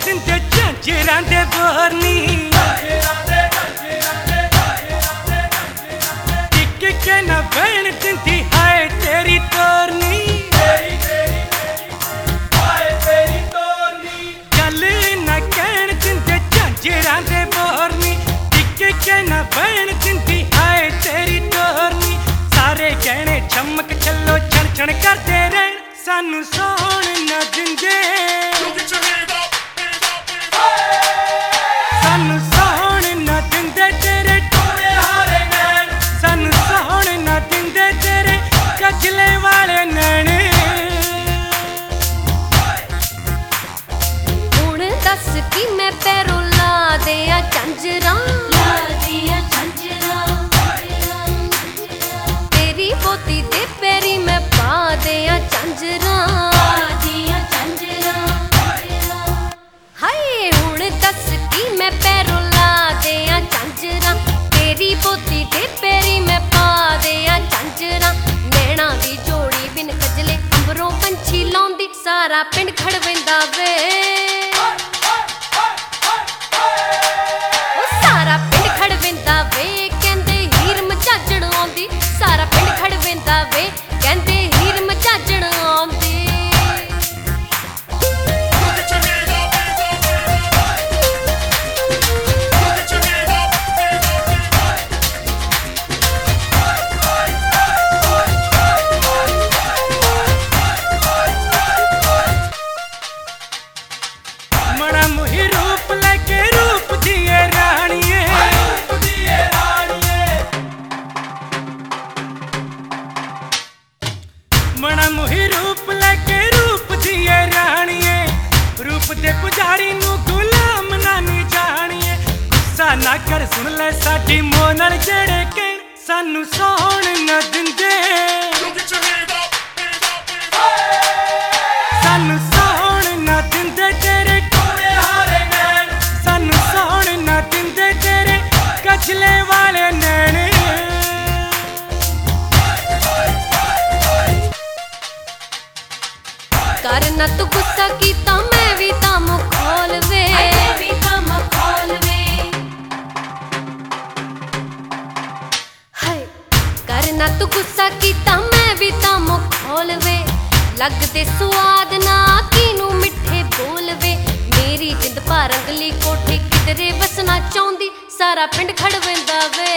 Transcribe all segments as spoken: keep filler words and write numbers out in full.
ਦਿੰਦੇ ਝਾਂਜਰਾਂ ਦੇ ਬੋਰ ਨੀ ਟਿਕ ਕੇ ਨਾ ਬਹਿਣ ਦਿੰਦੀ ਹਾਏ ਤੇਰੀ ਤੋਰ ਨੀ ਗੱਲ ਨਾ ਕਹਿਣ ਦਿੰਦੇ ਝਾਂਜਰਾਂ ਦੇ ਬੋਰ ਨੀ ਟਿਕ ਕੇ ਨਾ ਬਹਿਣ ਦਿੰਦੀ ਹਾਏ ਤੇਰੀ ਤੋਰ ਨੀ ਸਾਰੇ ਗਹਿਣੇ ਚਮਕ ਚੱਲੋ ਛਣ ਛਣ ਕਰਦੇ ਰਹਿਣ ਸਾਨੂੰ ਸੌਣ ਨਾ ਦਿੰਦੇ ਸਾਨੂੰ ਸੌਣ ਨਾ ਦਿੰਦੇ ਤੇਰੇ ਟੋਏ ਹਾਰੇ ਨੈਣ ਸਾਨੂੰ ਸੌਣ ਨਾ ਦਿੰਦੇ ਤੇਰੇ ਕਜਲੇ ਵਾਲੇ ਨੈਣ ਹੁਣ ਦੱਸ ਕਿ ਮੈਂ ਪੈਰੋਂ ਲਾ ਦਿਆਂ ਝਾਂਜਰਾਂ ਲਾ ਦਿਆਂ ਝਾਂਜਰਾਂ ਤੇਰੀ ਪੋਤੀ ਦੇ ਪੈਰੀ ਮੈਂ ਪਾ ਦਿਆਂ ਝਾਂਜਰਾਂ ਦੀਆਂ ਝਾਂਜਰਾਂ ਹਾਏ ਹੁਣ ਦੱਸ ਕਿ ਮੈਂ ਪੈਰੋਂ ਲਾ ਦਿਆਂ ਝਾਂਜਰਾਂ ਤੇਰੀ ਪੋਤੀ ਦੇ ਪੈਰੀ ਮੈਂ ਪਾ ਦਿਆਂ ਝਾਂਜਰਾਂ ਨੈਣਾ ਦੀ ਜੋੜੀ ਬਿਨ ਕਜਲੇ ਅੰਬਰੋਂ ਪੰਛੀ ਲਾਉਂਦੀ ਸਾਰਾ ਪਿੰਡ ਖੜਵੈਂਦਾ ਵੇ ਉਹ ਸਾਰਾ ਪਿੰਡ ਖੜਵੈਂਦਾ ਵੇ ਕਹਿੰਦੇ ਹੀਰ ਮਝਾਜਣ ਆਉਂਦੀ ਸਾਰਾ ਪਿੰਡ ਖੜਵੈਂਦਾ ਵੇ ਕਹਿੰਦੇ ਹੀਰ ਮਝਾਜਣ ਆਉਂਦੀ ਮਣਾ ਮੁਹੀ ਰੂਪ ਲੈ ਕੇ ਰੂਪ ਦੀਏ ਰਾਣੀਏ ਮਣਾ ਮੁਹੀ ਰੂਪ ਲੈ ਕੇ ਰੂਪ ਦੀਏ ਰਾਣੀਏ ਰੂਪ ਦੇ ਪੁਜਾਰੀ ਨੂੰ ਗੁਲਾਮ ਨਾ ਨੀ ਜਾਣੀਏ ਗੁੱਸਾ ਨਾ ਕਰ ਸੁਣ ਲੈ ਸਾਡੀ ਮੋਹ ਨਾਲ ਜਿਹੜੇ ਕਹਿਣ ਸਾਨੂੰ ਸੌਣ ਨਾ ਦਿੰਦੇ ਸਾਨੂੰ ਸੌਣ ਨਾ ਦਿੰਦੇ ਤੇਰੇ ਟੋਏ ਹਾਰੇ ਨੈਣ ਸਾਨੂੰ ਸੌਣ ਨਾ ਦਿੰਦੇ ਤੇਰੇ ਕਜਲੇ ਵਾਲੇ ਨੈਣ ਕਰ ਨਾ ਤੂੰ ਗੁੱਸਾ ਕੀਤਾ ਮੈਂ ਵੀ ਤਾਂ ਮਖੌਲ ਵੇ ਮੈਂ ਵੀ ਤਾਂ ਮਖੌਲ ਵੇ ਹਾਏ ਕਰ ਨਾ ਤੂੰ ਗੁੱਸਾ ਕੀਤਾ ਮੈਂ ਵੀ ਤਾਂ ਮਖੌਲ ਵੇ ਲੱਗਦੇ ਸੁਆਦ ਨਾ ਕਿਨੂੰ ਮਿੱਠੇ ਬੋਲ ਵੇ ਮੇਰੀ ਜਿੰਦ ਭਾ ਰੰਗਲੀ ਕੋਠੀ ਕਿਧਰੇ ਵਸਣਾ ਚਾਹੁੰਦੀ ਸਾਰਾ ਪਿੰਡ ਖੜਵੈਂਦਾ ਵੇ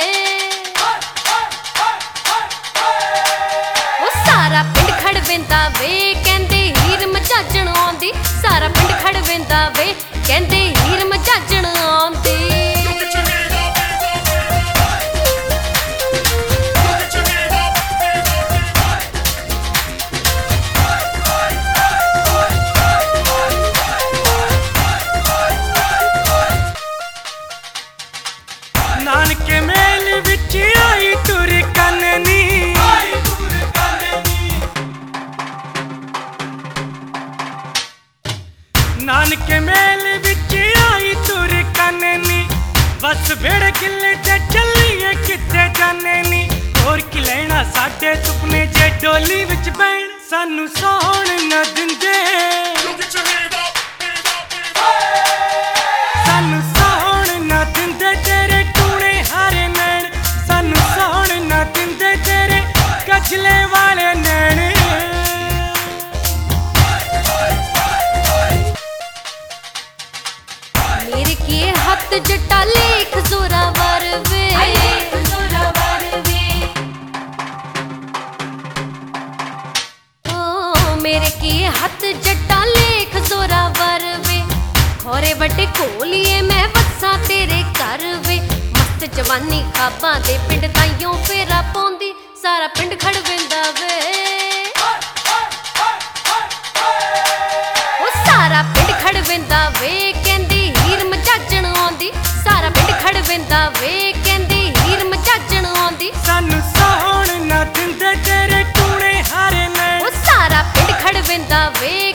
ਉਹ ਸਾਰਾ ਪਿੰਡ ਖੜਵੈਂਦਾ ਵੇ ਕਹਿੰਦੇ ਹੀਰ ਮਝਾਜਣ ਆਉਂਦੀ ਸਾਰਾ ਪਿੰਡ ਖੜਵੈਂਦਾ ਵੇ ਕਹਿੰਦੇ ਹੀਰ ਮਝਾਜਣ ਆਉਂਦੀ ਨਾਨਕੇ ਮੇਲ ਵਿੱਚ ਆਈ ਤੁਰ ਕੰਨੀ ਨਾਨਕੇ ਮੇਲ ਵਿੱਚ ਆਈ ਤੁਰ ਕੰਨੀ ਬਸ ਭੇੜ ਕਿੱਲੇ ਤੇ ਚੱਲੀਏ ਕਿੱਥੇ ਜਾਣੇ ਨੀ ਹੋਰ ਕੀ ਲੈਣਾ ਸਾਡੇ ਸੁਪਨੇ ਜੇ ਡੋਲੀ ਵਿੱਚ ਬੈਣ ਸਾਨੂੰ ਸੌਣ ਨਾ ਦਿੰਦੇ ਸਾਨੂੰ ਸੌਣ ਨਾ ਦਿੰਦੇ ਤੇਰੇ ਟੂਣੇ ਹਾਰੇ ਨੈਣ ਸਾਨੂੰ ਸੌਣ ਨਾ ਦਿੰਦੇ ਤੇਰੇ ਕਜਲੇ ਵਾਲੇ ਨੈਣ ਮੇਰੇ ਕੀ ਹੱਥ ਜੱਟਾ ਲੇਖ ਜ਼ੋਰਾਵਰ ਵੇ ਓ ਮੇਰੇ ਕੀ ਹੱਥ ਜੱਟਾ ਲੇਖ ਜ਼ੋਰਾਵਰ ਵੇ ਖੋਰੇ ਵੱਡੇ ਕੋਲੀਏ ਮੈਂ ਵਸਾਂ ਤੇਰੇ ਘਰ ਵੇ ਮਸਤ ਜਵਾਨੀ ਖਾਬਾਂ ਦੇ ਪਿੰਡ ਤਾਈਓ ਫੇਰਾ ਪਾਉਂਦੀ ਸਾਰਾ ਪਿੰਡ ਖੜਵੈਂਦਾ ਵੇ ਉਹ ਸਾਰਾ ਪਿੰਡ ਖੜਵੈਂਦਾ ਵੇ ਕਹਿੰਦੀ ਹੀਰ ਮਝਾਜਣ ਆਉਂਦੀ ਸਾਰਾ ਪਿੰਡ ਖੜਵੈਂਦਾ ਵੇ ਕਹਿੰਦੀ ਹੀਰ ਮਝਾਜਣ ਆਉਂਦੀ ਸਾਨੂੰ ਸੌਣ ਨਾ ਦਿੰਦੇ ਤੇਰੇ ਟੂਣੇ ਹਾਰੇ ਨੈਣ ਉਹ ਸਾਰਾ ਪਿੰਡ ਖੜਵੈਂਦਾ ਵੇ